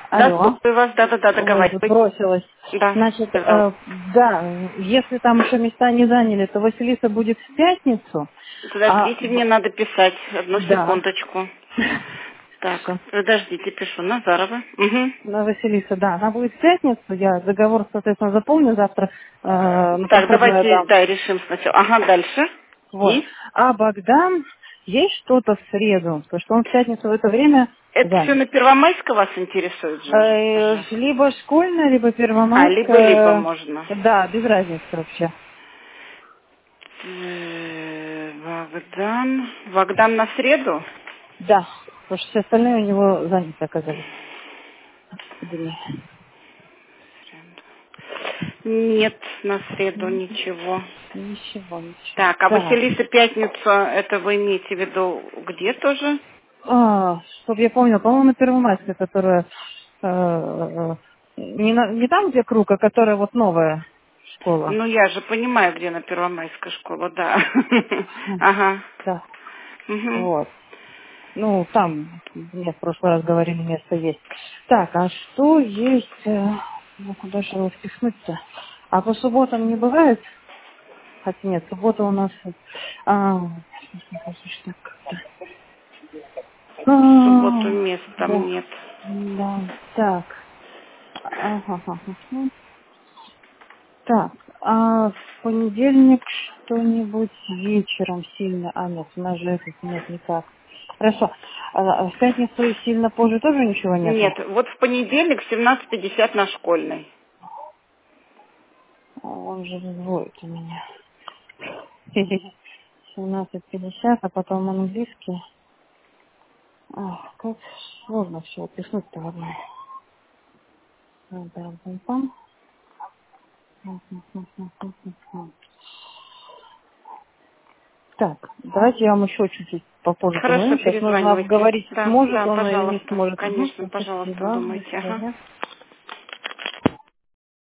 Да, Алло. слушаю вас, да, Ой, тут договаривайтесь. бросилась. Да, Значит, пожалуйста. да, если там еще места не заняли, то Василиса будет в пятницу. А, Подождите, мне надо писать. Одну да. секундочку. Так, Хорошо. подождите, пишу. Назарова. Угу. На Василиса, да, она будет в пятницу. Я договор, соответственно, заполню завтра, на Так, проходной давайте, дам. да, решим сначала. Ага, дальше. Вот. И? А Богдан, есть что-то в среду? Потому что он в пятницу в это время Это все занят. на Первомайска вас интересует же? Либо школьная, либо А, либо первомайская. можно. Да, без разницы вообще. Богдан. Богдан на среду? Да, потому что все остальные у него заняты оказались. Дни. Нет, на среду ничего. Ничего, ничего. Так, а Так, Василиса пятницу, это вы имеете в виду где тоже? чтобы я помнила, по-моему, на Первомайской, которая не там, где круг, а которая вот новая школа. Ну, я же понимаю, где на Первомайская школа, да. Ага. Да, Мгм. вот. Ну, там, мне в прошлый раз говорили, место есть. Так, а что есть... ну, куда же его впихнуть-то? А по субботам не бывает? Хотя нет, суббота у нас... сейчас так как-то. В субботу мест там Да, нет. да, так. Ага, ага, ага. Так, а в понедельник что-нибудь вечером сильно... А, нет, у нас же это... Нет, никак. Хорошо. А в пятницу сильно позже тоже ничего нету? Нет, вот в понедельник в 17:50 на школьной. Он же взводит у меня. 17:50, а потом английский. Ах, как сложно все описать-то в одной. Пам-пам-пам-пам. Так, давайте я вам еще чуть-чуть попозже Хорошо, позвоню. Сейчас нужно перезванивайте. обговорить, Да, сможет да, он или не пожалуйста. сможет. Угу, Конечно, пожалуйста, спасибо. До обдумайте. Ага. свидания.